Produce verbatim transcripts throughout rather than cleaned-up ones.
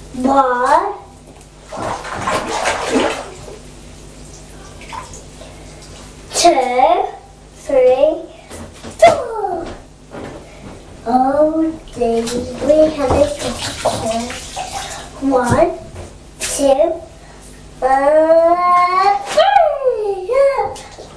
One. Two. Three. Four. Oh, dear. We have this picture. One. Two. Uh, three. Yeah.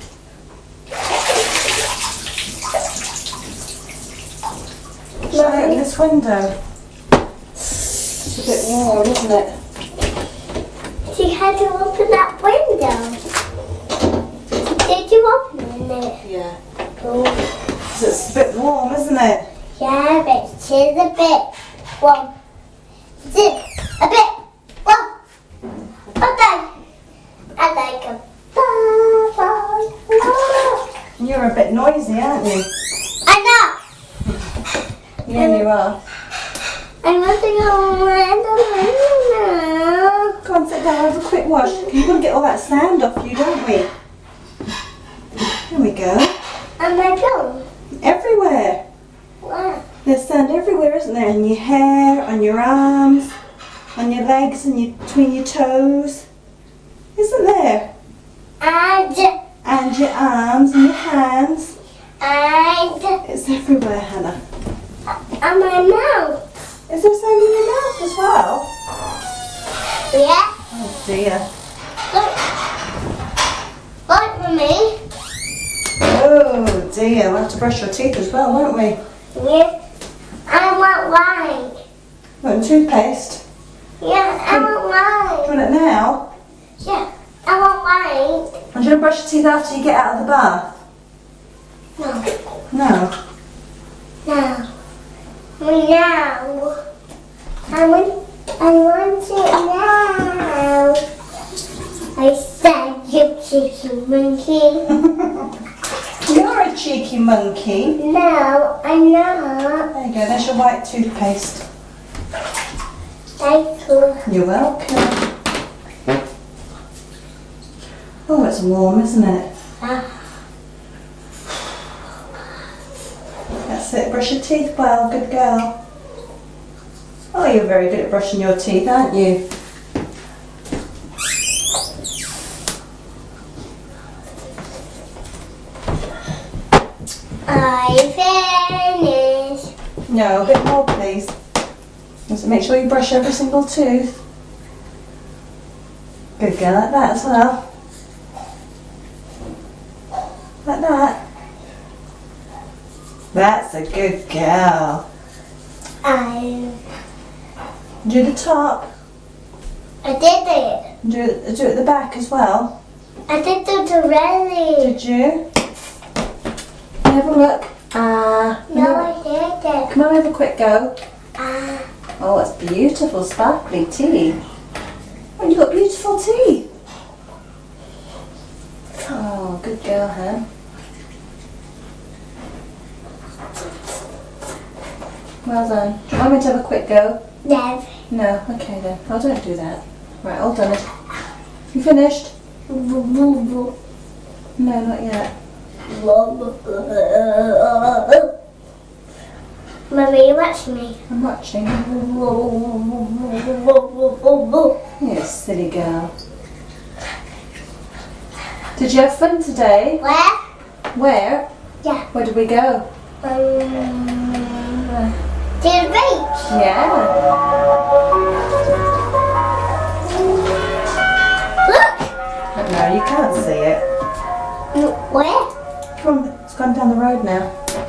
Open this window. It's a bit warm, isn't it? She had to open that window. Did you open it? Yeah. Oh. 'Cause it's a bit warm, isn't it? Yeah, but she's a bit warm. She's a bit warm. Okay. I like a bubble. You're a bit noisy, aren't you? I know. Yeah, you are. I want to go around the Go on, sit down, have a quick wash. You've got to get all that sand off you, don't we? There we go. And I go. Everywhere. Wow. There's sand everywhere, isn't there? On your hair, on your arms, on your legs, and your, between your toes. Isn't there? And, And your arms and your hands. and, It's everywhere, Hannah. and my mouth. Is there sand in your mouth as well? Yeah. Oh dear. Look. Look for me. Oh dear, we'll have to brush your teeth as well, won't we? Yeah. I want wine. Want toothpaste? Yeah, I want Do wine. you want it now? Yeah, I want wine. Or do you want to brush your teeth after you get out of the bath? No. No. No. Now. I want, I want it now. I said you cheeky monkey. You're a cheeky monkey. No, I'm not. There you go, there's your white toothpaste. Thank you. You're welcome. Oh, it's warm, isn't it? Uh, That's it, brush your teeth well, good girl. Oh, you're very good at brushing your teeth, aren't you? I finished. No, a bit more please. So make sure you brush every single tooth. Good girl, like that as well. Like that. That's a good girl. I, Do the top. I did it. Do it, do it at the back as well. I did it already. Did you? Have a look. Ah. Uh, No, I did it. Come on, have a quick go. Ah. Oh, it's beautiful, sparkly teeth. Oh, you've got beautiful teeth. Oh, good girl, huh? Well done. Do you want me to have a quick go? Never. No? Okay then. Oh, don't do that. Right, all done. You finished? Boo, boo, boo. No, not yet. Mummy, you watch me. I'm watching. You silly girl. Did you have fun today? Where? Where? Yeah. Where did we go? Um, to the beach. Yeah. Look. No, you can't see it. Where? Come on, it's gone down the road now.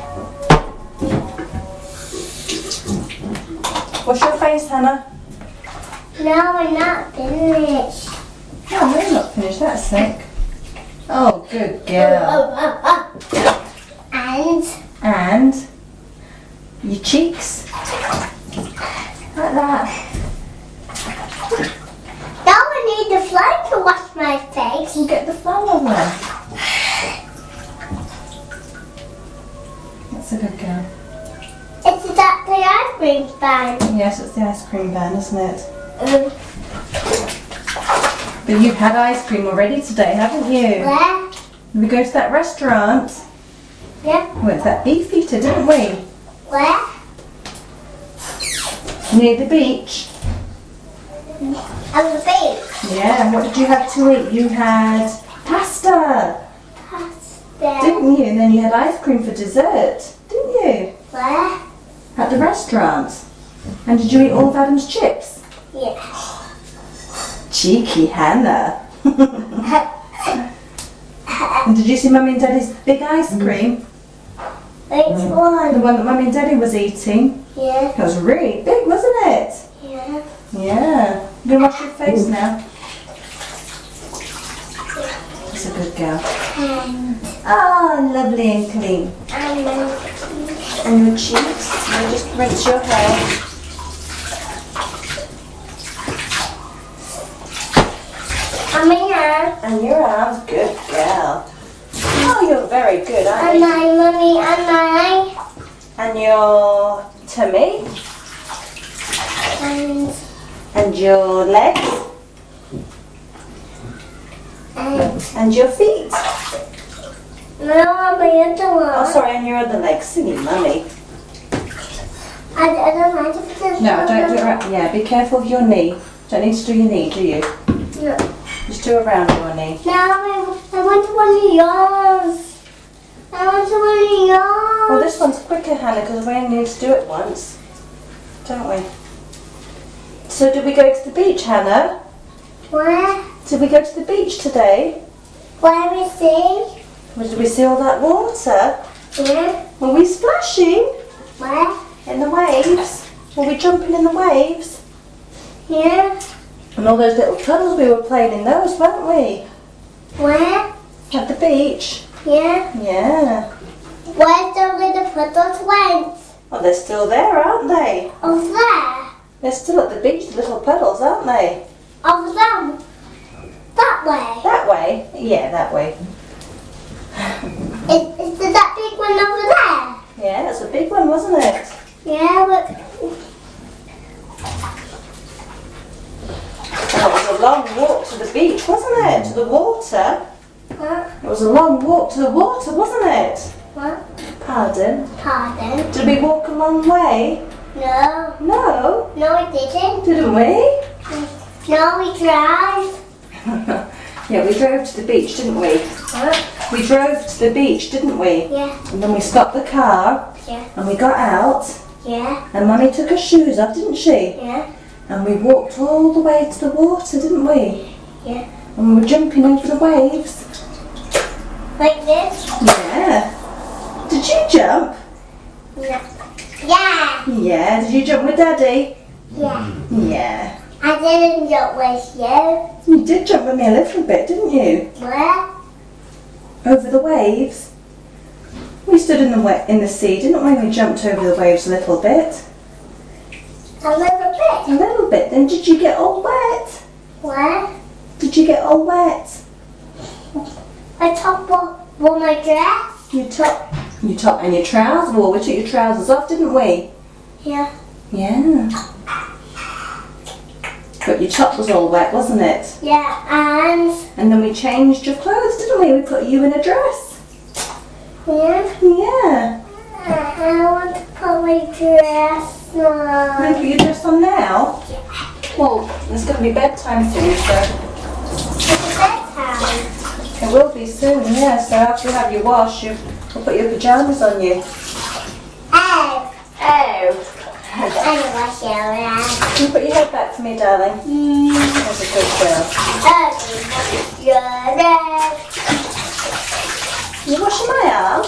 Wash your face, Hannah. No, we're not finished. No, we're not finished. That's sick. Oh, good girl. Oh, oh, oh. And And your cheeks. Like that. now I need the fly to wash my face. And get the flour then. That's a good girl. It's exactly ice cream fan. Yes, it's the ice cream van, isn't it? Um, But you've had ice cream already today, haven't you? where? We go to that restaurant. Yeah. Went to that beef eater, didn't we? Where? Near the beach. On the beach. Yeah, and what did you have to eat? You had pasta, Pasta. didn't you? And then you had ice cream for dessert, didn't you? Where? At the restaurant. And did you eat all of Adam's chips? Yeah. Cheeky Hannah. And did you see Mummy and Daddy's big ice cream? Which The one? one that Mummy and Daddy was eating? Yeah. It was really big, wasn't it? Yeah. Yeah. You can wash your face now. That's a good girl. And Oh, lovely and clean. and then And your cheeks. You just rinse your hair. I'm here. And your arms. Good girl. Oh, you're very good, aren't And you? my mommy and my And your tummy. and And your legs. and And your feet. no, I'm the other one. Oh, sorry, and your other legs. Silly Mummy. I, I don't mind if it's No, don't do it around. Yeah, be careful of your knee. Don't need to do your knee, do you? No. Just do around your knee. No, I, I want one of yours. I want one of yours. Well, this one's quicker, Hannah, because we only need to do it once. Don't we? So did we go to the beach, Hannah? Where? Did we go to the beach today? Where is he? Or did we see all that water? Yeah. Were we splashing Where? in the waves? Were we jumping in the waves? Yeah. And all those little puddles, we were playing in those, weren't we? Where? At the beach. Yeah. Yeah. Where's the little puddles went? Well, they're still there, aren't they? Over there. They're still at the beach, the little puddles, aren't they? Over there. That way. That way? Yeah, that way. Is, is there that big one over there? Yeah, that's a big one, wasn't it? Yeah, but And it was a long walk to the beach, wasn't it? To the water. what? It was a long walk to the water, wasn't it? What? Pardon? Pardon? Did we walk a long way? No. No. No, we didn't. Didn't we? No, we drive. Yeah, we drove to the beach, didn't we? What? We drove to the beach, didn't we? Yeah. And then we stopped the car Yeah. and we got out Yeah. and Mummy took her shoes off, didn't she? Yeah. And we walked all the way to the water, didn't we? Yeah. And we were jumping over the waves. Like this? Yeah. Did you jump? No. Yeah. Yeah. Did you jump with Daddy? Yeah. Yeah. I didn't jump with you. You did jump with me a little bit, didn't you? Where? Over the waves. We stood in the wet in the sea, didn't we? We jumped over the waves a little bit. A little bit. A little bit. Then did you get all wet? Where? Did you get all wet? I top one, one my dress. You top, you top, and your trousers. Well, we took your trousers off, didn't we? Yeah. Yeah. But your top was all wet, wasn't it? Yeah, and And then we changed your clothes, didn't we? We put you in a dress. yeah. Yeah. I want to put my dress Can on. you put your dress on now? Well, it's going to be bedtime soon, so It's bedtime. it will be soon, yeah. So after you have your wash, you will put your pyjamas on you. Oh, Oh. I don't wash your ass. Can you put your head back for me, darling? Mm. That's a good girl. I don't wash your ass. You washing my arm?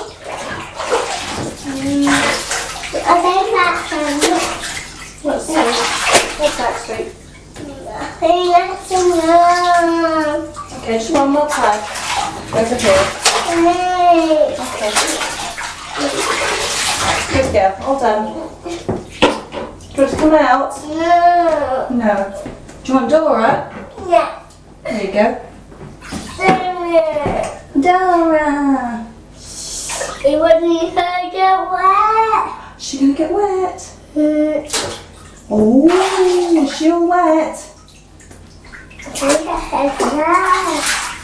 Mm. I think that's um, What's that? What's that, sweet? I think that's enough. Okay, just one more time. Over here. Hey. Okay. Good girl. All done. Do you want to come out? No. No. Do you want Dora? Yeah. There you go. It Dora. wouldn't hurt get wet. She gonna get wet? Mm. Oh, is she all wet? Look at her dress.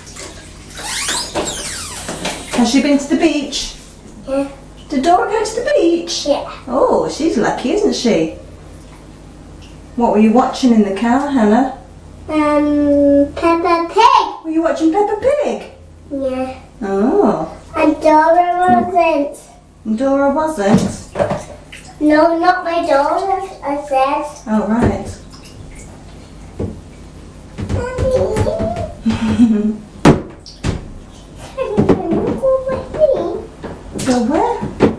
Has she been to the beach? Yeah. Did Dora go to the beach? Yeah. Oh, she's lucky, isn't she? What were you watching in the car, Hannah? Um, Peppa Pig. Were you watching Peppa Pig? Yeah. Oh. And Dora wasn't. Dora wasn't? No, not my Dora, I said. Oh, right. Go where?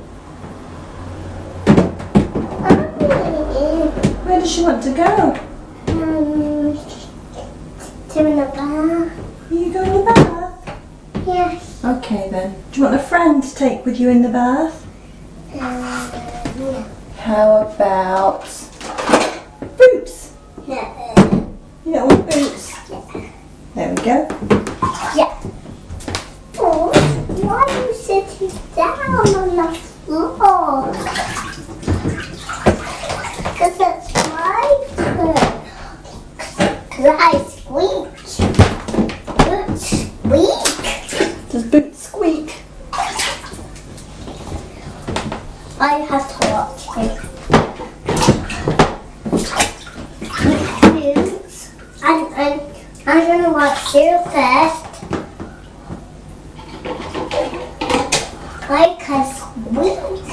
Where does she want to go? Um, to the bath. You go in the bath? Yes. Okay then. Do you want a friend to take with you in the bath? Um, yeah. How about boots? Yeah. You don't want boots? Yeah. There we go. Yeah. Oh, why are you sitting down on the floor? Because it's my turn. Because I squeak. Good squeak. Does boots squeak? I have to watch it. Boots. And, and I'm going to watch you first. I can squeak.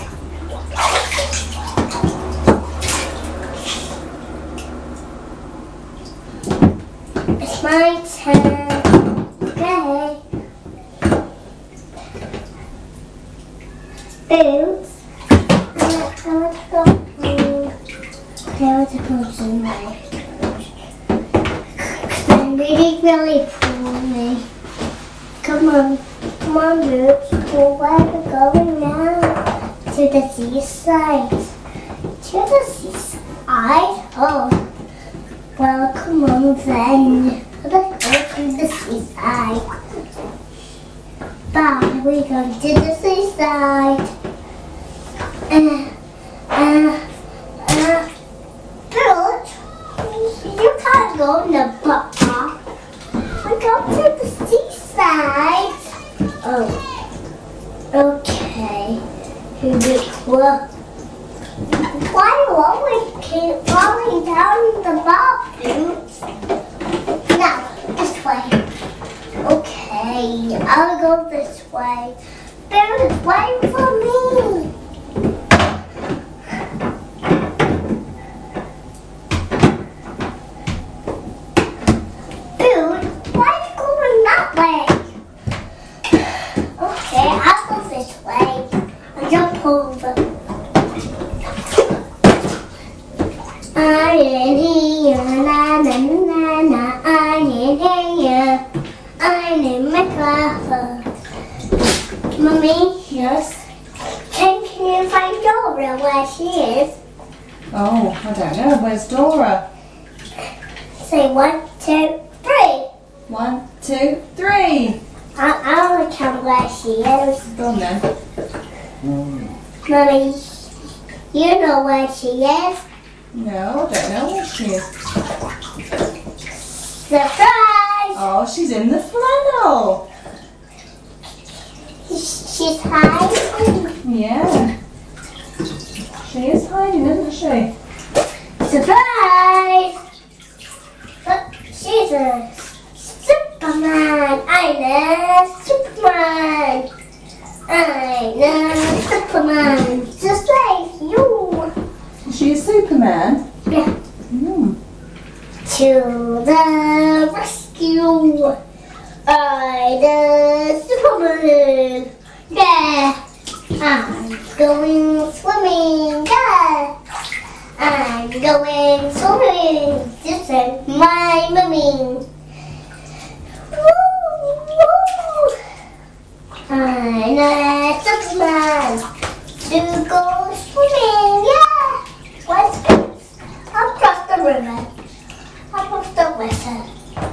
It's my turn. Okay. Boots. I want to go. um, Okay, I want to go somewhere. I'm really, really poorly. Come on. Come on, Boots. Well, where are we going now? To the seaside. To the seaside? Oh. Well, come on then. Let's go to the seaside. Bye. We're going to the seaside. Uh, uh, uh, Boots, you can't go in the bar. We go to the seaside. Oh. Okay. Well, why do you always keep falling down the bar, Boots? Now, this way. Okay, I'll go this way. Boots, wait for me. Boots, why are you going that way? Okay, I'll go this way. I'll jump over. I'm in here, na na na na. I'm in here. I'm in my closet. Mommy, Yes? can, can you find Dora where she is? Oh, I don't know. Where's Dora? Say one, two, three. One, two, three. I, I want to count where she is. Go on then. Mommy, you know where she is. No, I don't know where she is. Surprise! Oh, she's in the flannel. She's hiding. Yeah. She is hiding, isn't she? Surprise! Look, she's a Superman. I'm a Superman. I'm a Superman. Just like you. Is she a Superman? Yeah. Mm. To the rescue. I'm the Superman. Yeah. I'm going swimming. Yeah. I'm going swimming. This is my mommy. Woo, woo. I'm a Superman. To go swimming. Yeah. Let's go. I'll cross the river. I'll cross the river.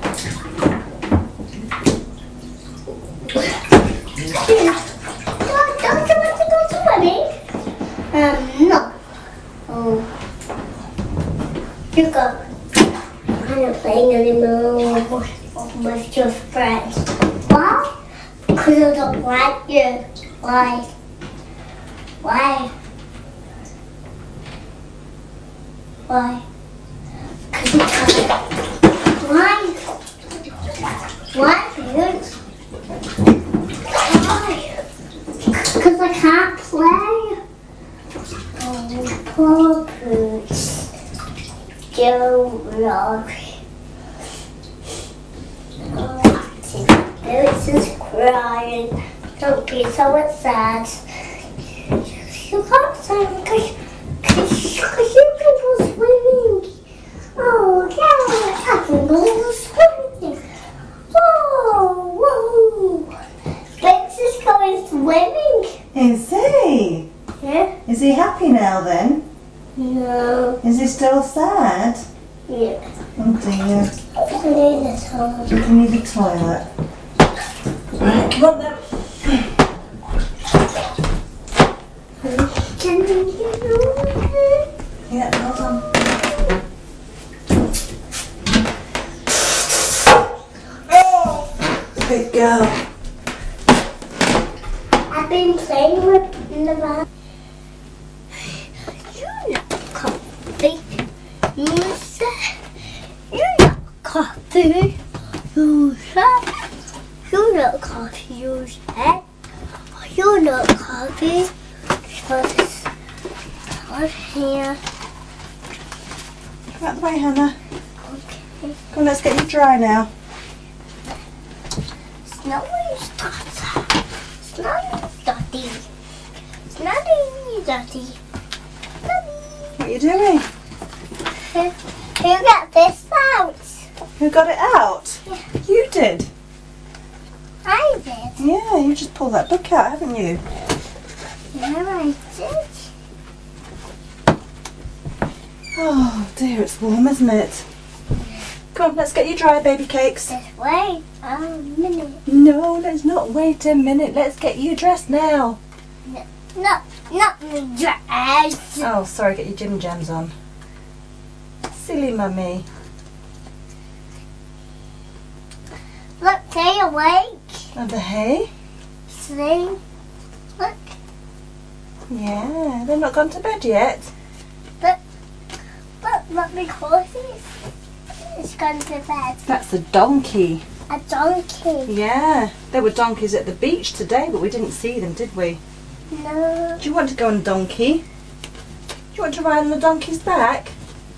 Don't, don't you want to go swimming? Um, no. Oh. You go. I'm not playing anymore with, with your friends. Why? Because I don't like you. Why? Why? Why? Because you can't. Why? Why boots? Why? Because I can't play. Oh, poor Boots. Joe Rock. Oh, Boots is crying. Don't be so sad. You can't say because you can go swimming. Oh, yeah, I can go swimming. Oh, whoa. Boots is going swimming. Is he? Yeah? Is he happy now then? No. Is he still sad? Yeah. Oh dear. I need this one. You need the toilet. Right, come on then. Can you do it? Yeah, hold on. Oh! Good girl. I've been playing with the van. You know coffee. Use it. You know coffee. Use it. You know coffee. Use it. You know coffee. Just right here. Come out the way, Hannah. Okay. Come on, let's get you dry now. Snowy daughter. Snowy daddy. Snowy daddy. Daddy. What are you doing? Who, who got this out? Who got it out? Yeah. You did. I did. Yeah, you just pulled that book out, haven't you? No, I did. Oh dear, it's warm, isn't it? Come on, let's get you dry, baby cakes. Just wait a minute. No, let's not wait a minute. Let's get you dressed now. No, not, not me dress. Oh, sorry, get your gym jams on. Silly mummy. Look, stay awake. And the hay? See? Look, Yeah, they've not gone to bed yet. look, look, look, my horses. It's gone to bed. That's a donkey. A donkey. Yeah, there were donkeys at the beach today, but we didn't see them, did we? No. Do you want to go on a donkey? Do you want to ride on the donkey's back?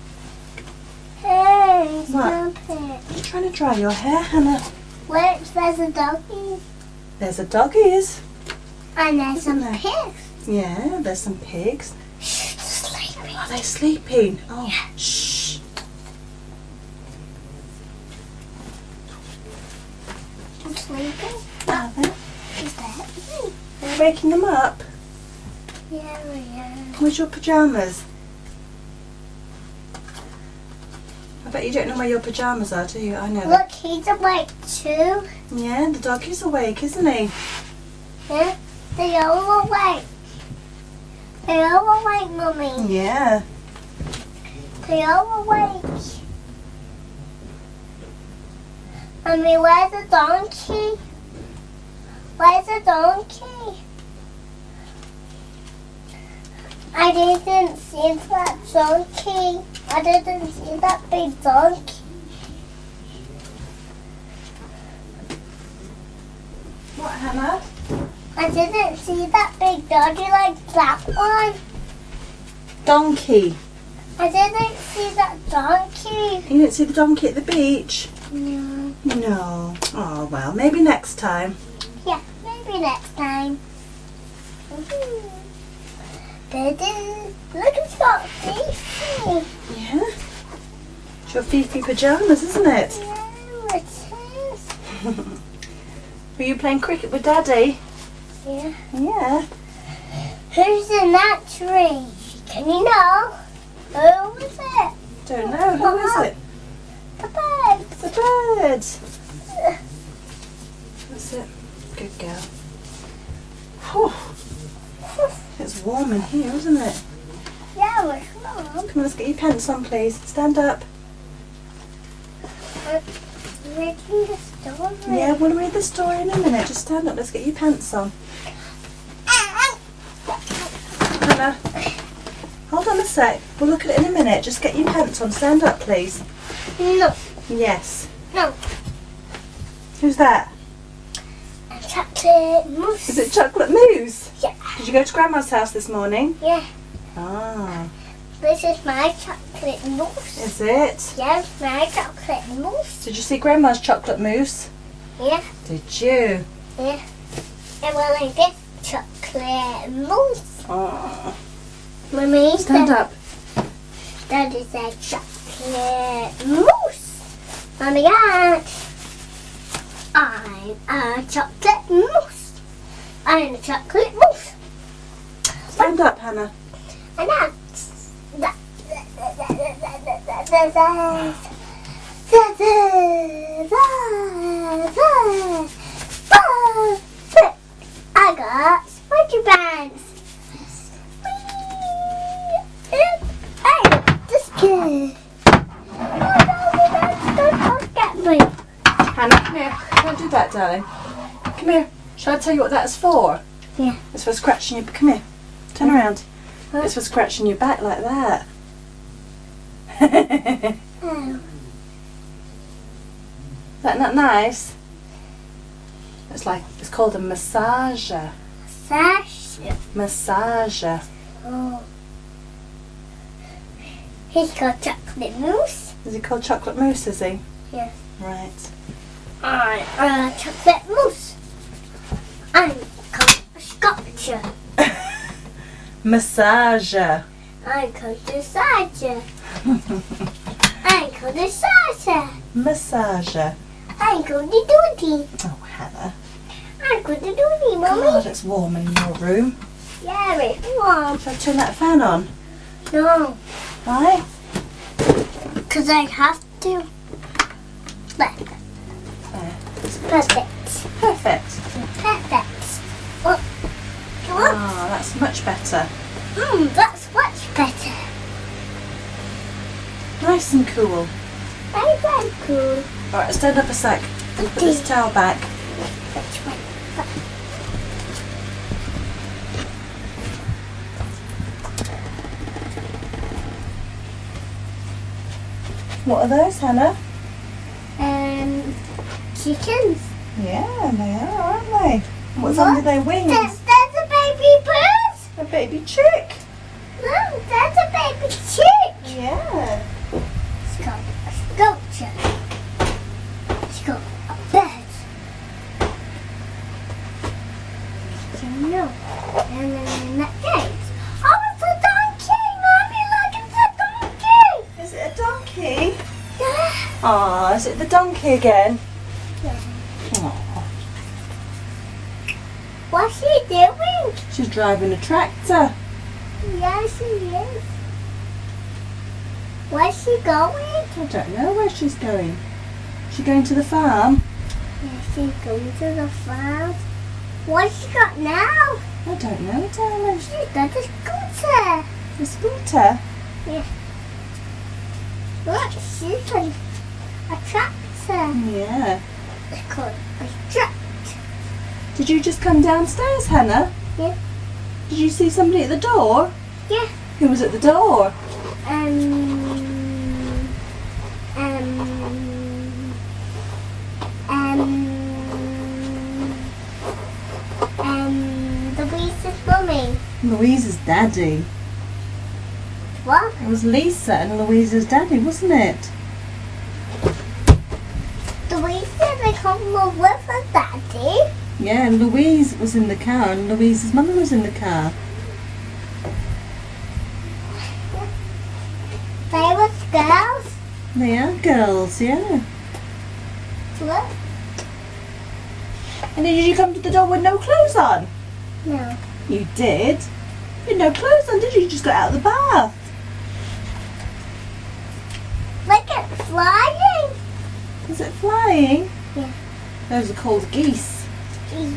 Hey, What? stop it. You're trying to dry your hair, Hannah. Look, there's a donkey. There's a doggies. And there's Isn't some there? pigs. Yeah, there's some pigs. Shh, they're sleeping. Are they sleeping? Oh, shh. I'm sleeping. Are they? Is that me? Are you waking them up? Yeah, we are. Where's your pyjamas? I bet you don't know where your pyjamas are, do you? I know. Look, he's awake too. Yeah, the doggy's awake, isn't he? Yeah, they all awake. They all awake, Mummy. Yeah. They all awake. Mummy, where's the donkey? Where's the donkey? I didn't see that donkey. I didn't see that big donkey. What, Hannah? I didn't see that big doggy like that one. Donkey. I didn't see that donkey. You didn't see the donkey at the beach? No. No. Oh, well, maybe next time. Yeah, maybe next time. Mm-hmm. Daddy, look, it's got Fifi. Yeah. It's your Fifi pyjamas, isn't it? Yeah, it is. Were you playing cricket with Daddy? Yeah. Yeah. Who's in that tree? Can you know? Who is it? Don't know. Who is it? The bird. It's a bird. That's it. Good girl. Whew. It's warm in here, isn't it? Yeah, we're wrong. Come on, let's get your pants on, please. Stand up. We're reading the story. Yeah, we'll read the story in a minute. Just stand up. Let's get your pants on. Hannah, hold on a sec. We'll look at it in a minute. Just get your pants on. Stand up, please. No, Yes. no. Who's that? A chocolate mousse. Is it chocolate mousse? Yeah. Did you go to Grandma's house this morning? Yeah. Ah. This is my chocolate mousse. Is it? Yes, my chocolate mousse. Did you see Grandma's chocolate mousse? Yeah. Did you? Yeah. And well, like this chocolate mousse. Oh. Mummy, Stand that, up. that is a chocolate mousse. Mummy, got. I'm a chocolate mousse. I'm a chocolate mousse. Stand up, Hannah. And that's that. I got spider bands. Hey, this kid. Don't forget me. Hannah, come here. Don't do that, darling. Come here. Shall I tell you what that's for? Yeah. It's for scratching your... Come here. Turn around. Huh? It's for scratching your back like that. Oh. Is that not nice? It's like, it's called a massager. Sash. Massager. Oh. He's got chocolate mousse. Is he called chocolate mousse, is he? Yeah. Right. I'm a chocolate mousse. I'm called a sculpture. Massager. I'm called a sergeant. I'm called a sergeant. Massager. I'm called a doody. Oh, Hannah. I'm called a doody, Mummy. God, it's warm in your room. Yeah, it's warm. Shall I turn that fan on? No, Right? because I have to. Look, There. perfect. Perfect. Perfect. Oh, what? Ah, that's much better. Mmm, that's much better. Nice and cool. Very, very cool. Alright, stand up a sec. Put this towel back. Which way? What are those, Hannah? Um, chickens. Yeah, they are, aren't they? What's What? under their wings? There's, there's a baby bird. A baby chick. No, there's a baby chick. Yeah. It's got a sculpture. It's got a bed. You know. And then that gate. Oh, it's a donkey, Mommy. Look, it's a donkey. Is it a donkey? Yeah. Ah, is it the donkey again? Yeah. Aw, What's she doing? she's driving a tractor. Yeah, she is. Where's she going? I don't know where she's going. She going to the farm? Yeah, she's going to the farm. What's she got now? I don't know, darling. She's got a scooter. A scooter? Look, she's got a tractor. Yeah. It's called a tractor. Did you just come downstairs, Hannah? Yeah. Did you see somebody at the door? Yeah. Who was at the door? Um. Um. Um. Um. Louise's mummy. Louise's daddy. What? It was Lisa and Louise's daddy, wasn't it? Louise said they come with her daddy. Yeah, and Louise was in the car and Louise's mother was in the car. They were girls. They are girls, yeah. Look. And did you come to the door with no clothes on? No. You did. You had no clothes on, did you? You just got out of the bath. Look at flying. Is it flying? Yeah. Those are called geese. Jeez.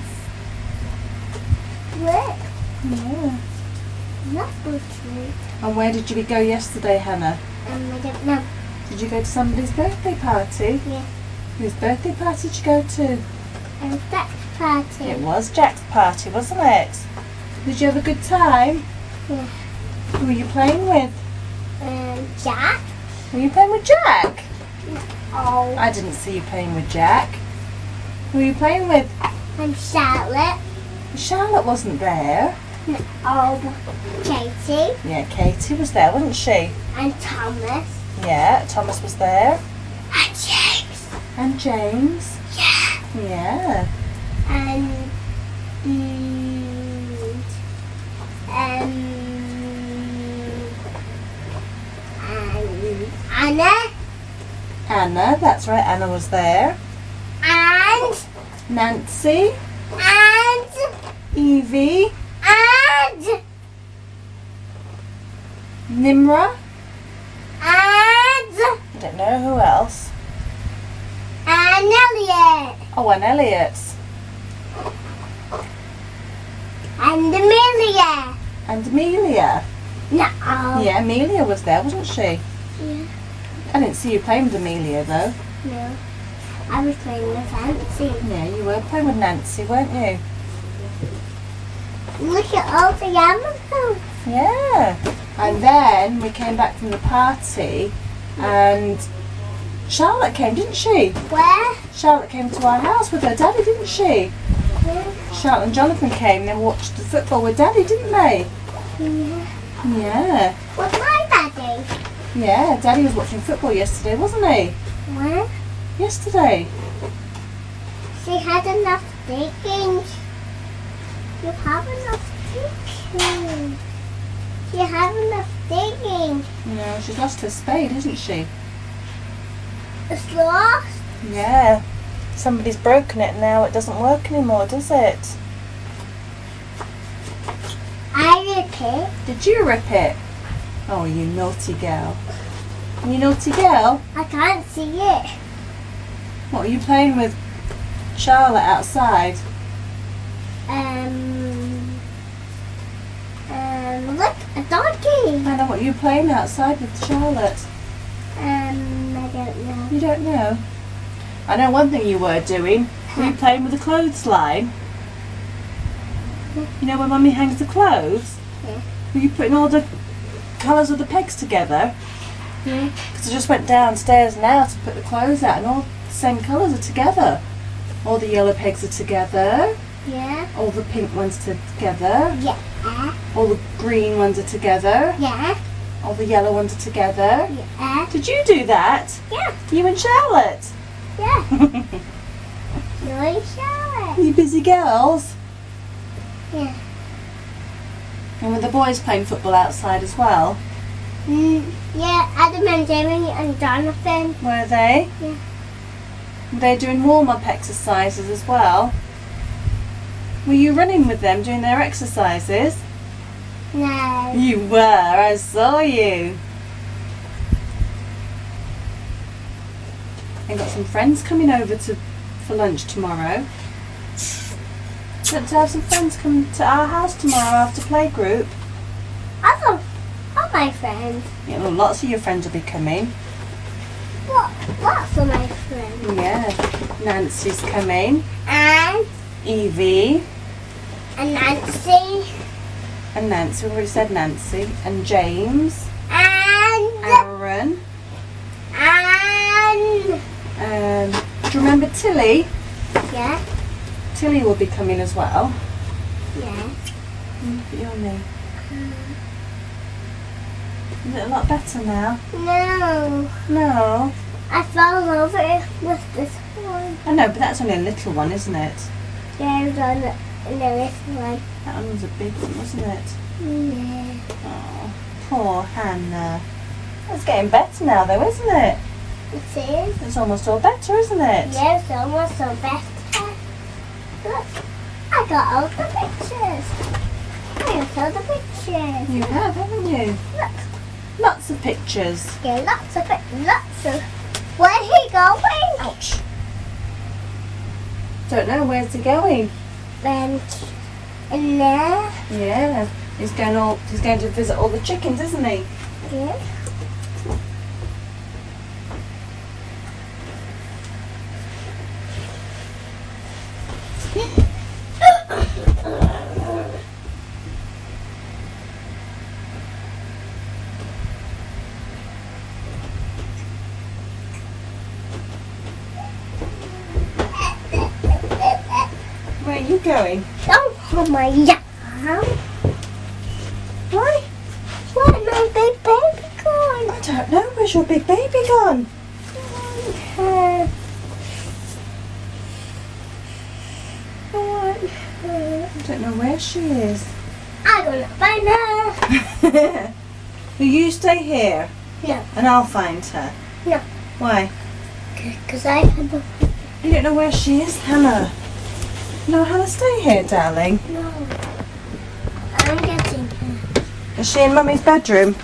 Look. Yeah. Not true. And where did you go yesterday, Hannah? Um, I don't know. Did you go to somebody's birthday party? Yeah. Whose birthday party did you go to? And that party. It was Jack's party, wasn't it? Did you have a good time? Yeah. Who were you playing with? Um, Jack. Were you playing with Jack? Oh. I didn't see you playing with Jack. Who were you playing with? And Charlotte. Charlotte wasn't there. Oh, Katie. Yeah, Katie was there, wasn't she? And Thomas. Yeah, Thomas was there. And James. And James. Yeah. Yeah. And mm, um, and Anna. Anna, that's right, Anna was there. And Nancy. and Evie. and Nimra. and I don't know who else. and Elliot. Oh, and Elliot. And Amelia. And Amelia. No. Yeah, Amelia was there, wasn't she? Yeah. I didn't see you playing with Amelia though. No. I was playing with Nancy. Yeah, you were playing with Nancy, weren't you? Look at all the animals. Yeah. And then we came back from the party and Charlotte came, didn't she? Where? Charlotte came to our house with her daddy, didn't she? Yeah. Charlotte and Jonathan came and they watched the football with daddy, didn't they? Yeah. Yeah. With my daddy. Yeah, daddy was watching football yesterday, wasn't he? Where? Yesterday. She had enough digging. You have enough digging. You have enough digging. No, she's lost her spade, isn't she? It's lost. Yeah. Somebody's broken it now. It doesn't work anymore, does it? I rip it. Did you rip it? Oh, you naughty girl. You naughty girl? I can't see it. What, are you playing with Charlotte outside? Um. Um. Look, a doggy. I know, what are you playing outside with Charlotte? Um. I don't know. You don't know? I know one thing you were doing. Were you playing with the clothesline? You know where Mummy hangs the clothes? Yeah. Were you putting all the colours of the pegs together? Yeah. Because I just went downstairs now to put the clothes out and all the same colours are together. All the yellow pegs are together. Yeah. All the pink ones together. Yeah. All the green ones are together. Yeah. All the yellow ones are together. Yeah. Did you do that? Yeah. You and Charlotte? Yeah. No shower. You busy girls? Yeah. And were the boys playing football outside as well? Mm, yeah, Adam and Jamie and Jonathan. Were they? Yeah. Were they doing warm-up exercises as well? Were you running with them doing their exercises? No. You were, I saw you. I got some friends coming over to for lunch tomorrow. Want to have some friends come to our house tomorrow after playgroup? Also, all my friends. Yeah, well, lots of your friends will be coming. What? Lots of my friends. Yeah, Nancy's coming. And Evie and Nancy and Nancy. We already said Nancy and James. and Aaron. and Um, do you remember Tilly? yeah, Tilly will be coming as well. yeah. Look at your knee. Is it a lot better now? No, No. I fell over it with this one. I know, but that's only a little one, isn't it? There's on the, the this one. That one was a big one, wasn't it? Yeah. Oh, poor Hannah. It's getting better now though, isn't it? It is. It's almost all better, isn't it? Yes, almost the best. Look, I got all the pictures. I got all the pictures. You have, haven't you? Look, Lots of pictures. yeah, lots of it, lots of. Where's he going? Ouch. Don't know, where's he going? And in there. Yeah, he's going all he's going to visit all the chickens, isn't he? Yeah. going? Don't hold my yarn. Why? Where's my big baby gone? I don't know. Where's your big baby gone? Uh, What? I don't know where she is. I'm gonna find her. Will you stay here? No. And I'll find her. No. Why? Because I have a... You don't know where she is, Hannah. No, Hannah, stay here, darling. No. I'm getting her. Is she in Mummy's bedroom?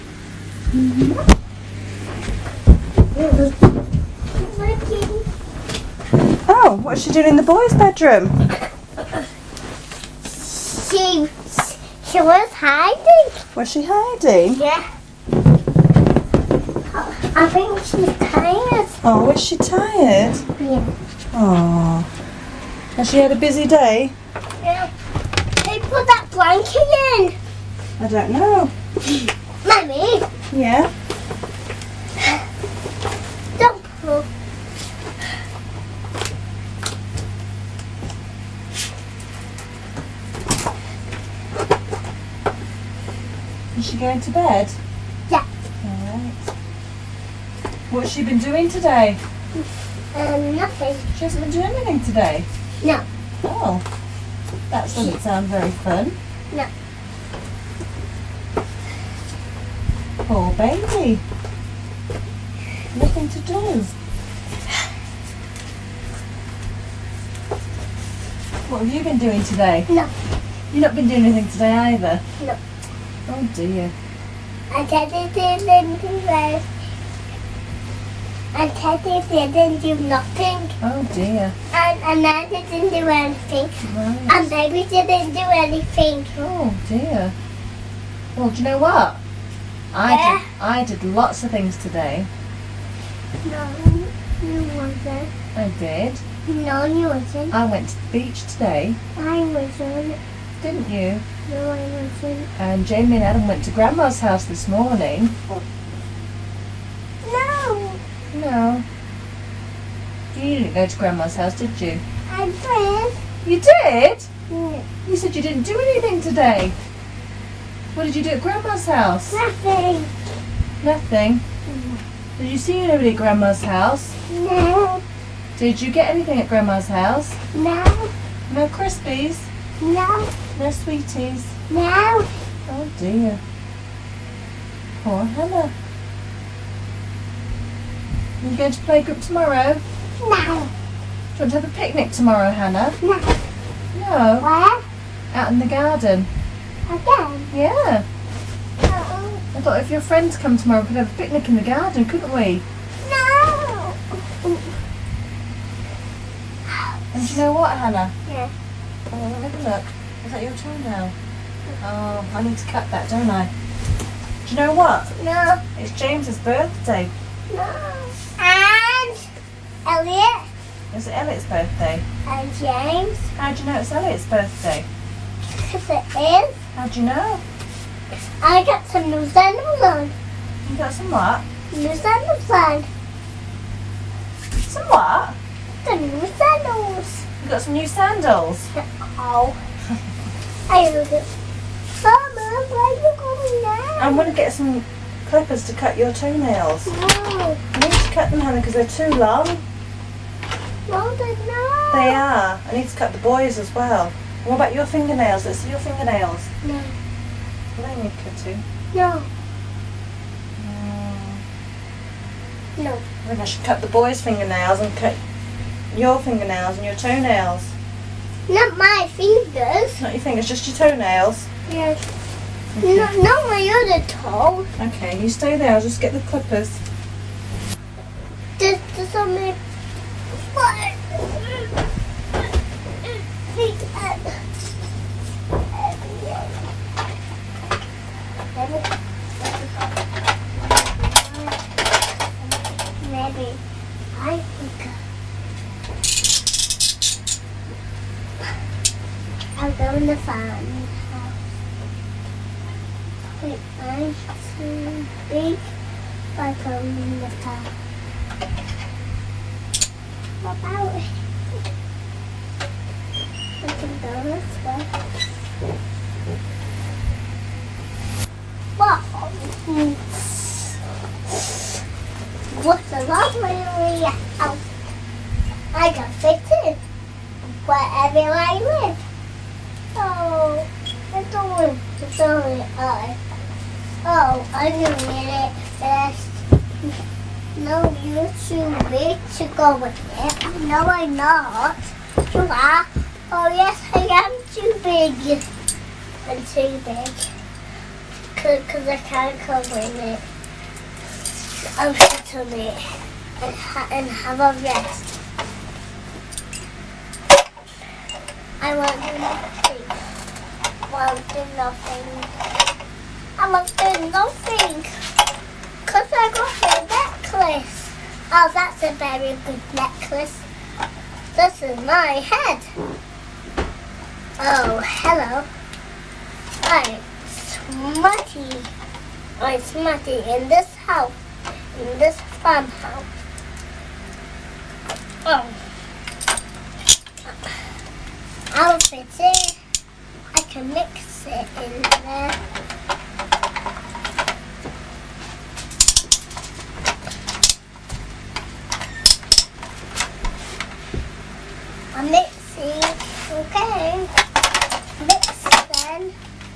Looking. Oh, what's she doing in the boys' bedroom? She, she was hiding. Was she hiding? Yeah. I think she's tired. Oh, is she tired? Yeah. Oh. Has she had a busy day? Yeah. They put that blanket in. I don't know. Mummy, Yeah? don't pull. Is she going to bed? Yeah. Alright. What's she been doing today? Um, nothing. She hasn't been doing anything today. No. Oh. That doesn't sound very fun. No. Poor baby. Nothing to do. What have you been doing today? No. You've not been doing anything today either? No. Oh dear. And Teddy didn't do anything. And Teddy didn't do nothing. Oh dear. And Anna didn't do anything. Right. And Baby didn't do anything. Oh dear. Well, do you know what? I Yeah. did. I did lots of things today. No, you wasn't. I did. No, you wasn't. I went to the beach today, I wasn't. didn't you? No, I wasn't. And Jamie and Adam went to Grandma's house this morning. No, No. You didn't go to Grandma's house, did you? I did. You did? No, You said you didn't do anything today. What did you do at Grandma's house? nothing. Nothing. Did you see anybody at Grandma's house? No, Did you get anything at Grandma's house? no, No Crispies? no, No Sweeties? no. Oh dear. Poor Hannah. Are you going to playgroup tomorrow? Do No, you want to have a picnic tomorrow, Hannah? no. No. Where? Out in the garden. Again? Yeah. No. I thought if your friends come tomorrow, we could have a picnic in the garden, couldn't we? No. And do you know what, Hannah? Yeah. Oh, let me have a look. Is that your toenail? Oh, I need to cut that, don't I? Do you know what? No. It's James's birthday. No. And Elliot Is it Elliot's birthday? and James. How do you know it's Elliot's birthday? Because it is. How do you know? I got some new sandals on. You got some what? New sandals on. Some what? The new sandals. You got some new sandals. Oh. I look at Mama, where are you going now? I'm going to get some clippers to cut your toenails. No. I need to cut them, Hannah, because they're too long. No, they're not. They are. I need to cut the boys as well. And what about your fingernails? Let's see your fingernails. No. Well, they need cutting. No. Mm, No. I think I should cut the boys' fingernails and cut your fingernails and your toenails. Not my fingers. Not your fingers, just your toenails. Yes. Okay. No, not my other toe. Okay, you stay there. I'll just get the clippers. There's, there's only one. Maybe I think I'll go in the farm house. Wait, I see big I go in the farm. What about it? I can go this way. Wow. What a lovely house. I can fit in wherever I live. Oh, it's only, it's only I. Oh, I'm gonna get it first. No, you're too big to go with it. No, I'm not. You are. Oh, yes, I am too big. I'm too big. Because I can't go with it. I'll sit on it and, ha and have a rest. I won't do nothing. Won't do nothing. I won't do nothing. Because I got a necklace. Oh, that's a very good necklace. This is my head. Oh, hello. I'm Smutty. I'm Smutty in this house. In this farmhouse. Oh. I'll fit it. I can mix it in there. I'm mixing. Okay. Mix then.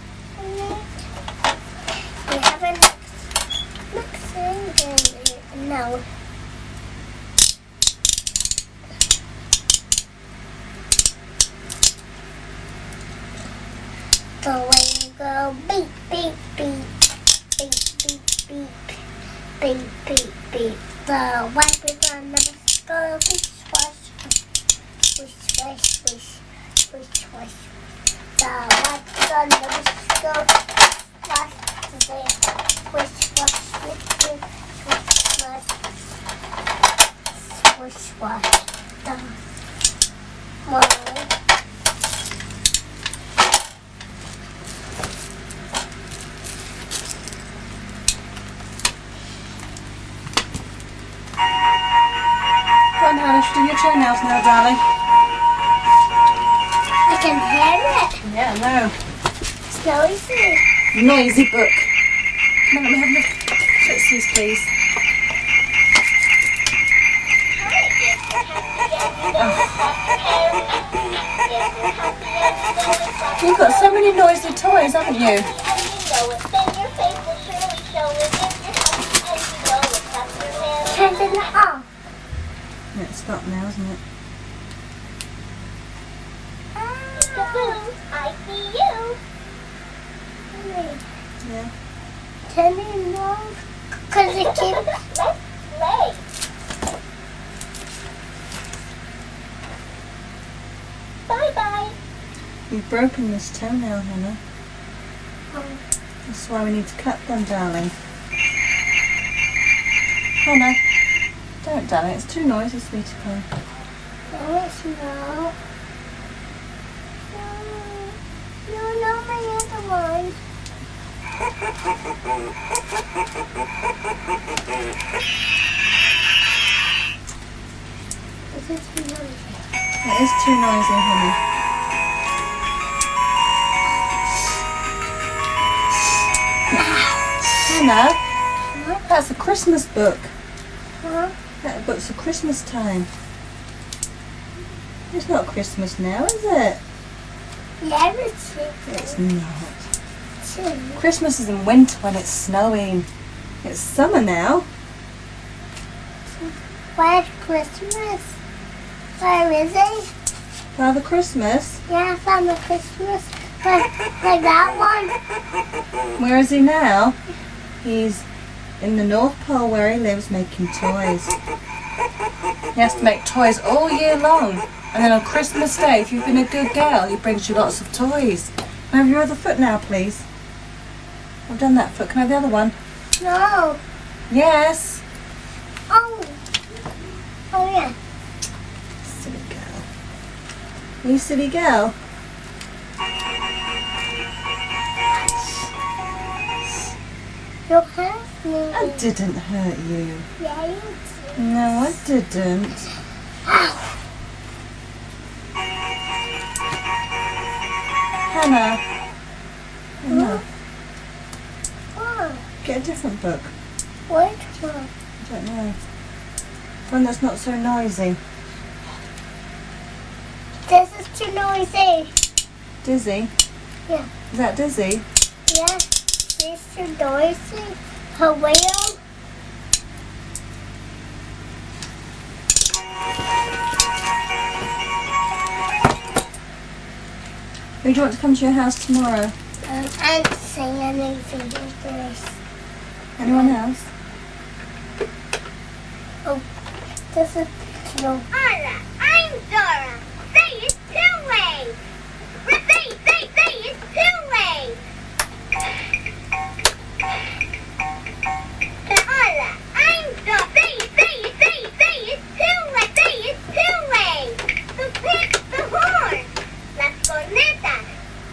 We haven't mixing. No. The way you go beep, beep, beep, beep, beep, beep, beep, beep, beep. The wipe is on the go wish, wash, wish, wash, wish, wish, wash. The wipe is on the wish, go wash, the wish, wash, wish, wish, wash, wish, wash. The one. Hannah, do your toenails now, darling. I can hear it. Yeah, no. It's noisy. Noisy book. Come on, let me have a look. Tootsies, please. Oh. You've got so many noisy toys, haven't you? Turn it off. Yeah, it's stopped now, isn't it? I see you. Yeah. Turn it off. Because it keeps... Let's Bye-bye. You've broken this toenail, Hannah. Um, That's why we need to cut them, darling. Hannah. Don't, darling, it's too noisy, sweetie pie. no, it's not. No, no, not my other one. Is it too noisy? It is too noisy, honey. Hannah, Huh? that's a Christmas book. Huh? That book's for Christmas time. It's not Christmas now, is it? Yeah, it's It's not. too. Christmas is in winter when it's snowing. It's summer now. Where's Christmas? Where is it? Father Christmas. Yeah, Father Christmas. Like, like that one. Where is he now? He's in the North Pole where he lives making toys. He has to make toys all year long. And then on Christmas Day, if you've been a good girl, he brings you lots of toys. Can I have your other foot now, please? I've done that foot. Can I have the other one? No. Yes. Oh. Oh, yeah. Silly girl. Are you silly girl? You hurt me. I didn't hurt you. Yeah, you did. No, I didn't. Ow. Hannah. Hannah. Oh, Get a different book. which one? I don't know. One that's not so noisy. This is too noisy. Dizzy? Yeah. Is that Dizzy? Yeah, this is too noisy. Her wheel. Who do you want to come to your house tomorrow? Um, and sing anything with this. Anyone else? Oh, this is no. Hola, I'm Dora. Say it two ways. Say, say, say it two ways. Hola, I'm Dora. Say it, say it, say it, say it two ways. Say it two ways. The pig, the horn, las cornetas.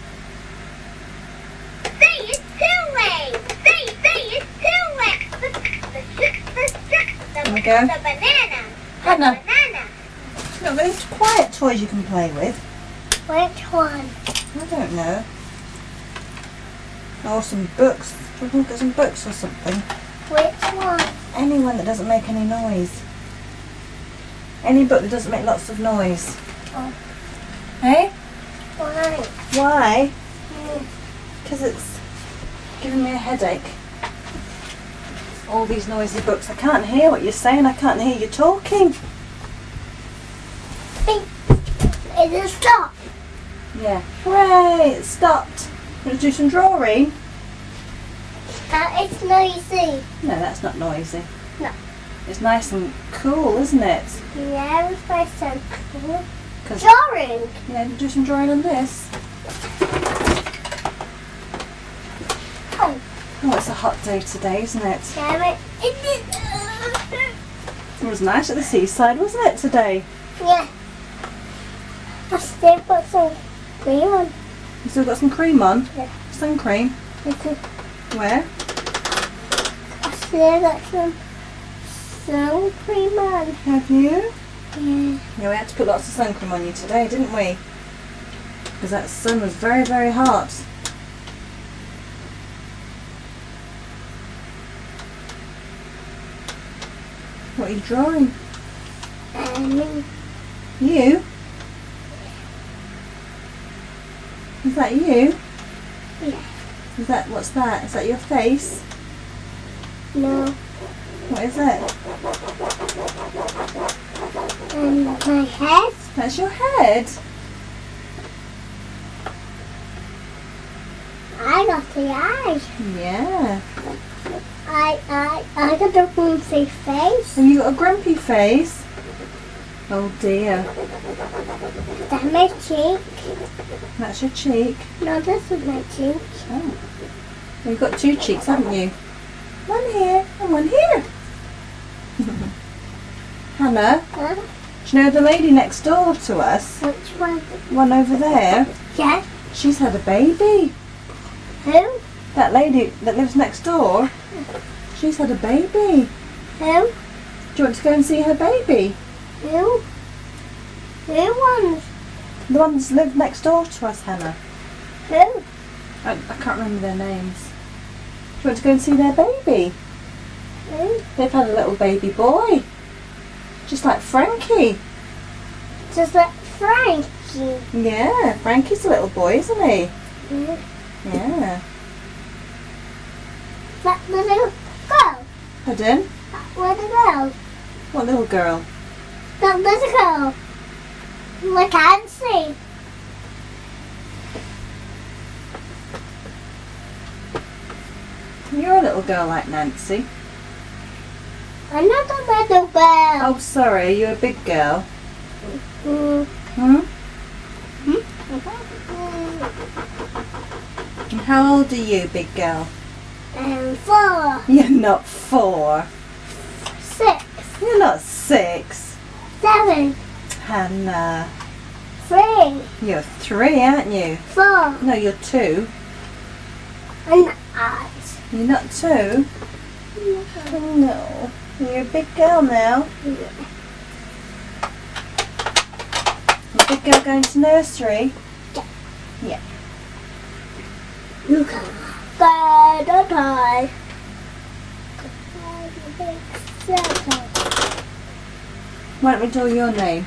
Say it two ways. Say, say it two ways. The, the, the, the, the, There we go. the banana. Hannah. Banana. Look, there's quiet toys you can play with. Which one? I don't know. Or some books. Do you want to get some books or something? Which one? Anyone that doesn't make any noise. Any book that doesn't make lots of noise. Oh. Hey? Why? Why? Mm. Because it's giving me a headache. All these noisy books. I can't hear what you're saying. I can't hear you talking. Hey, it is stop. Yeah. Hooray! It stopped. Want to do some drawing? Uh, it's noisy. No, that's not noisy. No. It's nice and cool, isn't it? Yeah, it's nice and cool. 'Cause- Drawing. yeah, do some drawing on this. Oh, Oh, it's a hot day today, isn't it? damn it. It is. It was nice at the seaside, wasn't it, today? Yeah. I still put some cream on. You still got some cream on? Yeah. Sun cream? Because Where? I still got some sun cream on. Have you? Yeah. Yeah, we had to put lots of sun cream on you today, didn't we? Because that sun was very, very hot. What are you drawing? Um, You? Is that you? yeah. Is that, what's that? Is that your face? No. What is it? And my head. That's your head. I got the eyes. Yeah. I I I got the grumpy face. And you got a grumpy face. Oh dear. That's my cheek. That's your cheek. No, this is my cheek. Oh. Well, you've got two cheeks, haven't you? One here and one here. Hannah, Huh? do you know the lady next door to us? Which one? One over there? Yeah. She's had a baby. Who? That lady that lives next door, she's had a baby. Who? Do you want to go and see her baby? Who? Who ones? The ones that live next door to us, Hannah. Who? I, I can't remember their names. Do you want to go and see their baby? Who? They've had a little baby boy. Just like Frankie. Just like Frankie. Yeah, Frankie's a little boy, isn't he? Yeah. Yeah. That little girl. Pardon? That little girl. What little girl? That little girl. I can't see. You're a little girl like Nancy. I'm not a little girl. Oh, sorry, are you a big girl? Mm. Hmm? And how old are you, big girl? And four, You're not four. six, You're not six. seven, Hannah. three, You're three, aren't you? four, No, you're two. and eyes. You're not two? No. You're a big girl now. You're a big girl going to nursery? Yeah. Yeah. You can. But don't die. Why don't we do your name?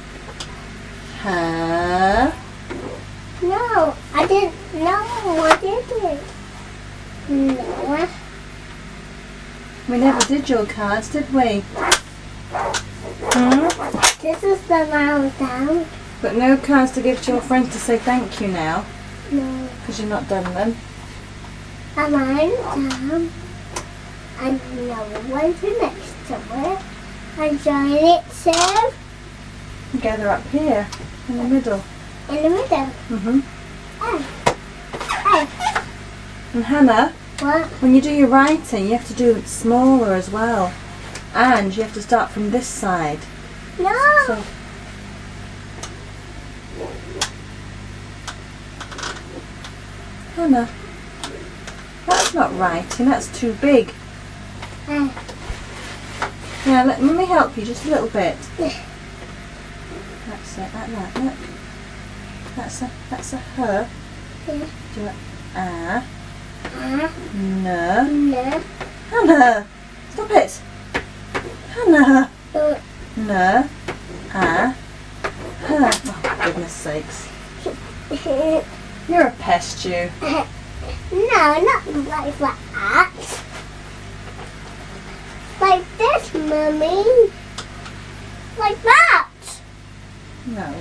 Huh? No, I didn't. No, I didn't. No. We never did your cards, did we? Hmm? This is the round down. But no cards to give to your friends to say thank you now, No. because you've not done them. A round down. And another one to next to it. And join it so Okay, they're up here, in the middle. in the middle. hmm Oh. Oh. And Hannah, What? when you do your writing, you have to do it smaller as well. And you have to start from this side. No. So, Hannah, that's not writing, that's too big. Oh. Yeah, let Mummy help you just a little bit. Yeah. That's it, like that, look. That's a, that's a her. Yeah. Do it. Ah, Ah. no. No. Hannah, stop it. Hannah, Uh, no. Ah, her. Oh, goodness sakes. You're a pest, you. No, not like that. Like this, Mummy. Like that. No.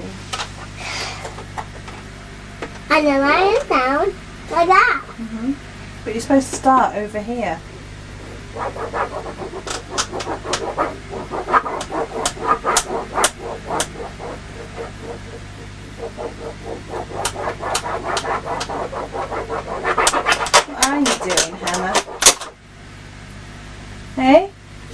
And then lying down like that. hmm But you're supposed to start over here. What are you doing, Hannah? Hey?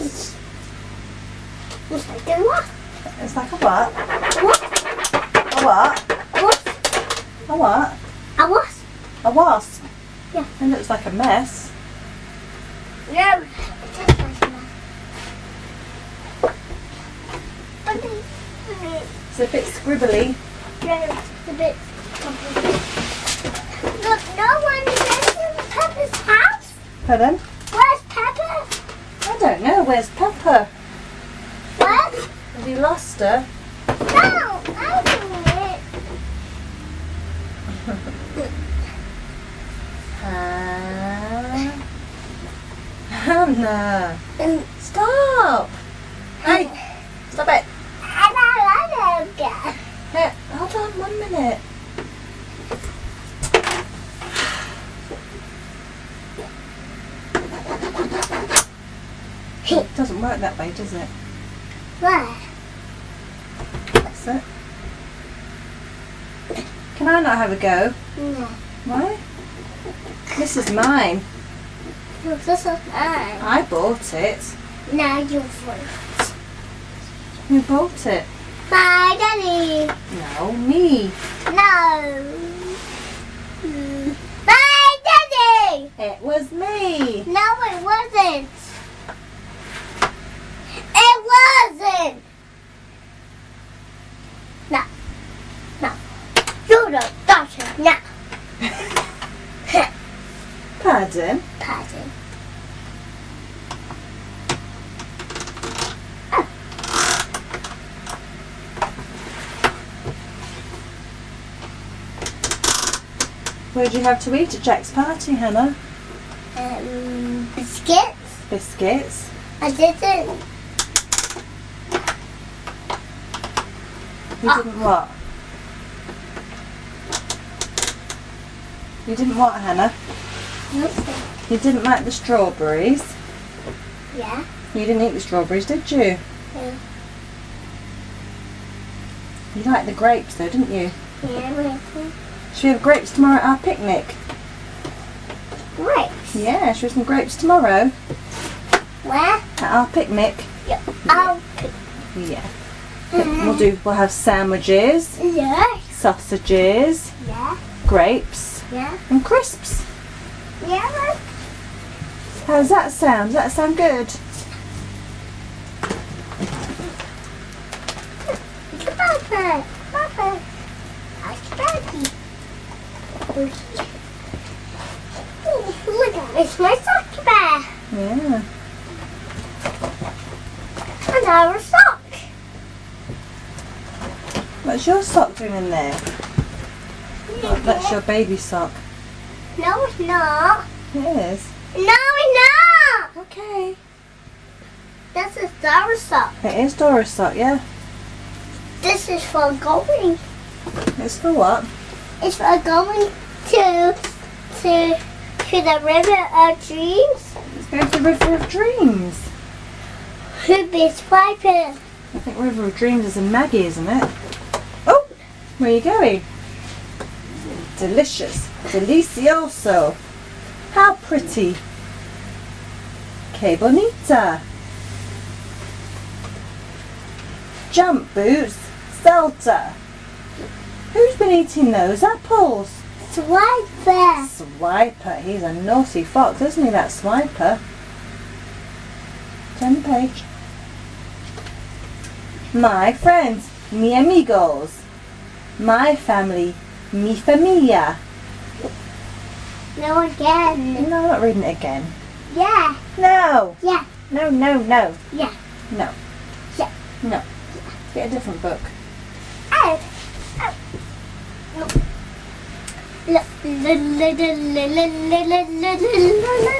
It's like a what? It's like a what? What? A what? What? A what? A what? A wasp? Yeah. It looks like a mess. No. It's It's a bit scribbly. a bit. Look, no one lives in Peppa's house. Pardon? Where's Peppa? I don't know. Where's Peppa? What? Have you lost her? No, I didn't. Hannah. Hannah. Stop. Hey. Stop it. I don't want to go. Hey, hold on one minute. It doesn't work that way, does it? What? That's it. Can I not have a go? No. Why? This is mine. No, this is mine. I bought it. Now you first. Who bought it? My daddy. No, me. No. Mm. My daddy. It was me. No, it wasn't. It wasn't. No. No. You don't touch it. No. Pardon? Pardon. What did you have to eat at Jack's party, Hannah? Um, biscuits. Biscuits. I didn't. You didn't what? You didn't what, Hannah? Nothing. You didn't like the strawberries. Yeah. You didn't eat the strawberries, did you? Yeah. You liked the grapes though, didn't you? Yeah. Wait. Should we have grapes tomorrow at our picnic? Grapes. Yeah, should we have some grapes tomorrow Where? at our picnic? Yeah. Oh. Yeah. We'll do, we'll have sandwiches, Yes. sausages, Yeah. grapes Yeah. and crisps. Yeah. How does that sound? Does that sound good? Papa. Papa. Ice baggy. It's my sock bear. Yeah. And our sock. What's your sock doing in there? Oh, that's your baby sock. No, it's not. It is. No, it's not. Okay. This is our sock. It is Dora's sock, yeah. This is for going. It's for what? It's for going to to to the river of dreams. It's going to the River of Dreams. Who is Piper? I think River of Dreams is in Maggie, isn't it? Oh, where are you going? Delicious. Delicioso. How pretty. Que bonita. Jump boots. Zelda. Who's been eating those apples? Swiper. Swiper. He's a naughty fox, isn't he, that Swiper? Turn the page. My friends, mi amigos. My family, mi familia. No, again. No, I'm not reading it again. Yeah. No. Yeah. No, no, no. Yeah. No. Yeah. No. Get a different book. Oh. Oh. No. La, la, la, la, la, la, la, la, la, la,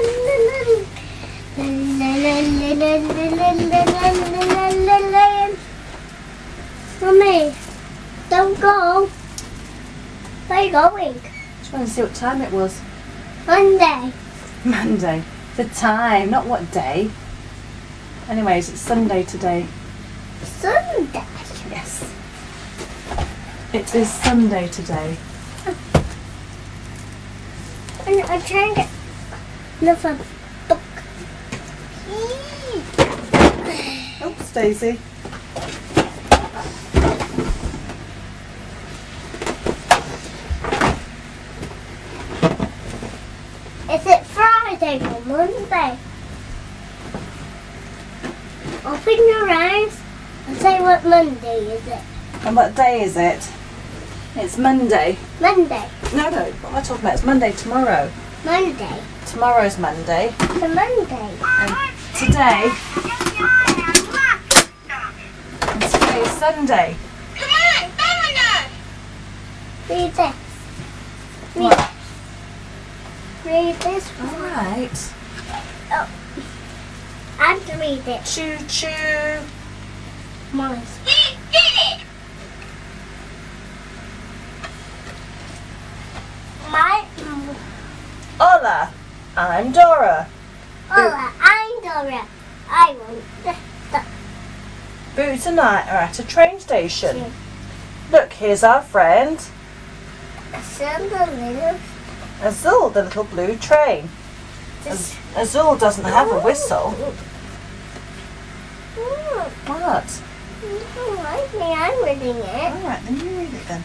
la, la, la. Mommy, don't go. Where are you going? Just want to see what time it was. Monday. Monday. The time, not what day. Anyways, it's Sunday today. Sunday. Yes. It is Sunday today. And I'm trying to look for a book. Oops, Daisy. Is it Friday or Monday? Open your eyes and say what Monday is it? And what day is it? It's Monday. Monday. No, no, what am I talking about? It's Monday tomorrow. Monday. Tomorrow's Monday. The Monday. And today, and today is Sunday. Come on, Domino! Read this. Read What? this. Read this one. Alright. And read it. Choo choo. Mine. We did it! My. Hola, I'm Dora. Hola, I'm Dora. I want the, the Boots and I are at a train station. Yeah. Look, here's our friend, Santa little. Azul, the little blue train. Az- Azul doesn't have a whistle. Mm, What? you don't like me. I'm reading it. Alright, then you read it then.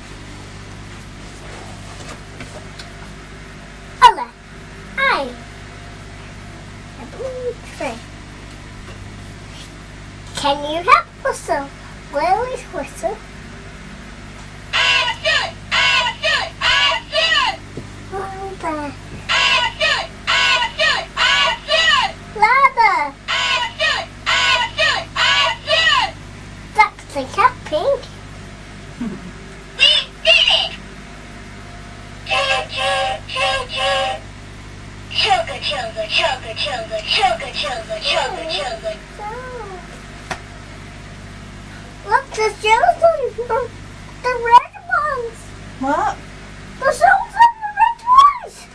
Hola, I. A blue train. Can you help whistle? Where is whistle? Action! Action! Action! Oh, there. Action! Action! Action! Ladder. Action! Action! Action! That's a cat pink. We did it! Choo choo choo choo! Chugga chugga chugga chugga chugga chugga chugga chugga. Oh. Look, the shoes on the, the red ones. What? The shoes on the red ones.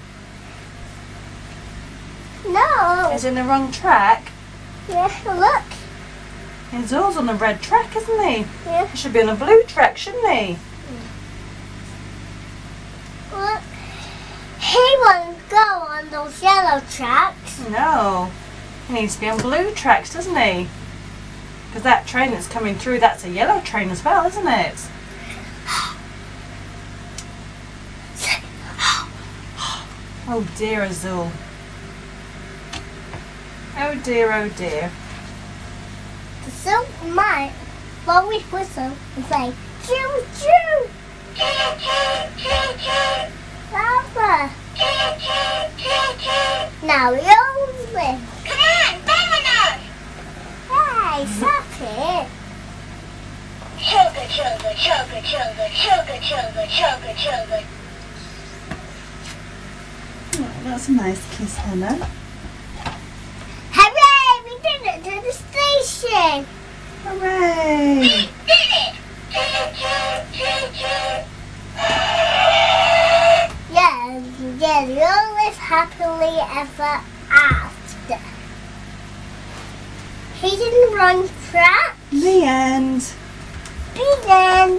No. He's in the wrong track. Yeah, look. Azul's on the red track, isn't he? Yeah, He should be on the blue track, shouldn't he? look. He won't go on those yellow tracks. No. He needs to be on blue tracks, doesn't he? Because that train that's coming through, that's a yellow train as well, isn't it? Oh dear, Azul. Oh dear, oh dear. The silver might always whistle and say, choo choo. Choo choo choo choo! Papa. Now you're live. Come on, bananas! Hey, stop it. Chugga, chugga, chugga, chugga, chugga, chugga, chugga, chugga. Oh, that's a nice kiss, Hannah. Hooray! We did it to the station. Hooray! We did it! Yes, yes, you'll live happily ever after. He didn't run track. The end. The end.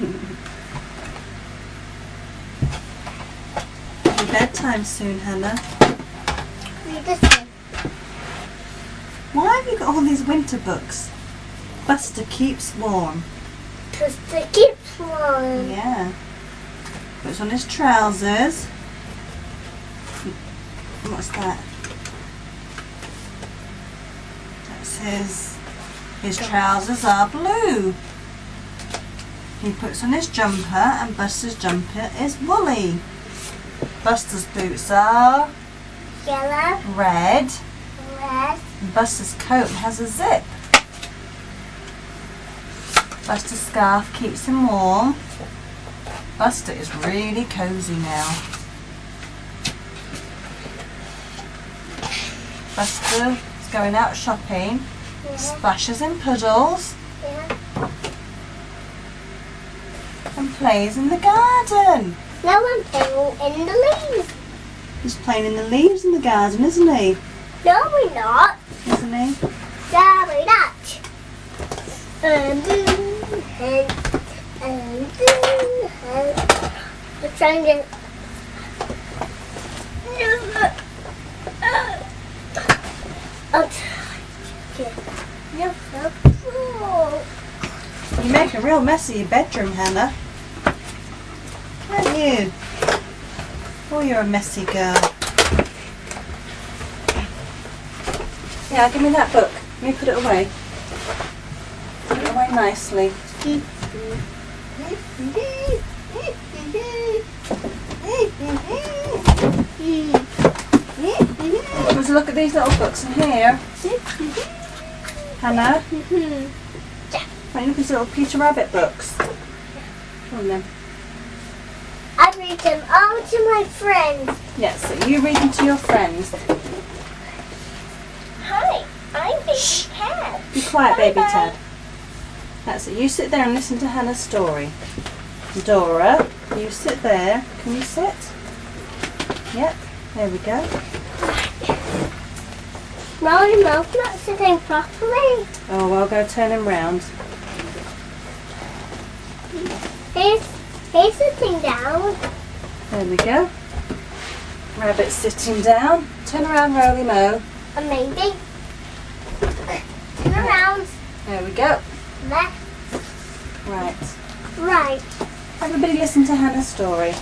Bedtime soon, Hannah. Read this one. Why have you got all these winter books? Buster Keeps Warm. Because the keeps warm. Yeah. Puts on his trousers. What's that? That says his trousers are blue. He puts on his jumper and Buster's jumper is woolly. Buster's boots are Yellow, red. red, And Buster's coat has a zip. Buster's scarf keeps him warm. Buster is really cozy now. Buster is going out shopping. yeah, Splashes in puddles yeah. and plays in the garden. No one playing in the leaves. He's playing in the leaves in the garden, isn't he? No, we're not. Isn't he? No, we're not. And and and and we're trying to. I'm trying to get no. You make a real mess of your bedroom, Hannah. Aren't you? Oh, you're a messy girl. Yeah, give me that book. Let me put it away. Put it away nicely. Let's look at these little books in here. Hannah, why don't you look at these little Peter Rabbit books? Come on then. I read them all to my friends. Yeah, so you read them to your friends. Hi, I'm Baby Ted. Be quiet, baby Bye-bye. Ted. That's it. You sit there and listen to Hannah's story. Dora, you sit there. Can you sit? Yep. There we go. No, your mouth's not sitting properly. Oh, well, go turn him round. He's, he's sitting down. There we go. Rabbit's sitting down. Turn around, Roly Mo. And maybe turn around. There we go. Left, Right. right. Everybody listen to Hannah's story.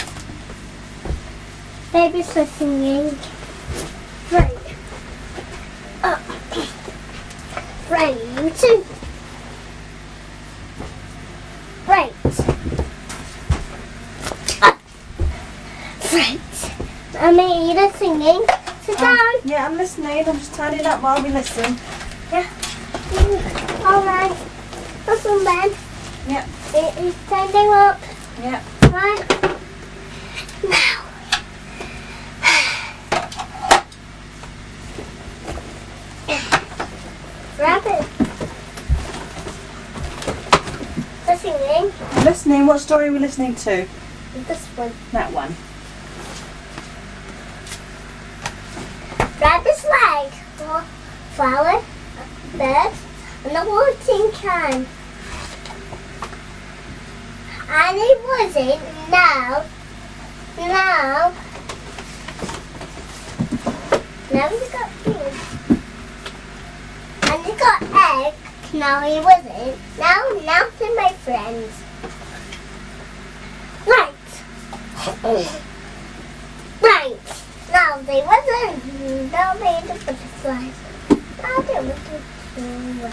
Baby's listening. Right. Up. Right, you two. Right. Up. Right. I'm Ada singing. Sit down. Um, yeah, I'm listening. I'm just tidying up while we listen. Yeah. All right. Listen, Ben. Yep. It is standing up. Yep. Right. Now. Rabbit. Listening. I'm listening. What story are we listening to? This one. That one. Rabbit's leg. Flower. Bird. And a watering can. And it wasn't. Now. Now. Now he got food. And he got egg. Now he wasn't. Now, now to my friends. Right. Right. Now they wasn't. Now they the butterflies. Now they were the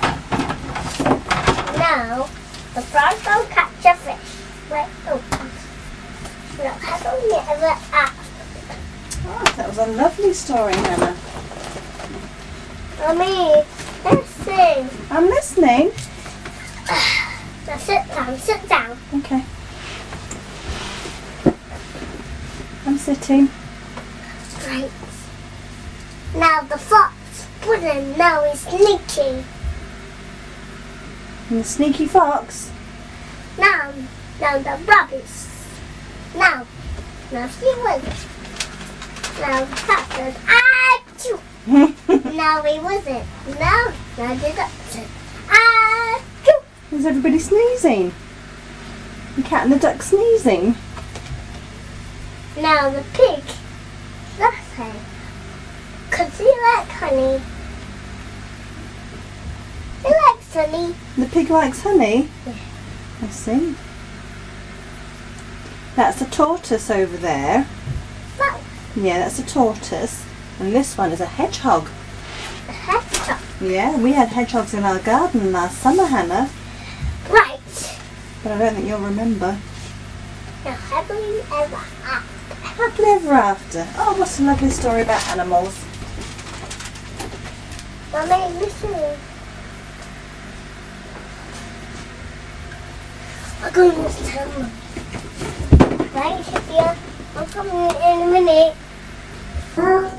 Now the frog will catch a fish. Right. Oh. Look, have we ever asked? Oh, that was a lovely story, Hannah. Mommy, let's sing. I'm listening. Now sit down, sit down. Okay. I'm sitting. Right. Now the fox wouldn't know he's sneaky. And the sneaky fox. Now, now the rabbits. Now, now he went. Now the cat said, achoo. Now he wasn't. Now, now the duck said, achoo. Is everybody sneezing? The cat and the duck sneezing. Now the pig laughing. Cause he likes honey. He likes honey. The pig likes honey? Yeah. I see. That's a tortoise over there. That Yeah, that's a tortoise. And this one is a hedgehog. the hedgehog. Yeah, we had hedgehogs in our garden last summer, Hannah. Right. But I don't think you'll remember. Now happily ever after. Happily ever after. Oh, what a lovely story about animals. Mommy, listen. I'm going to tell them. Right, Sophia? I'll come in a minute. Oh.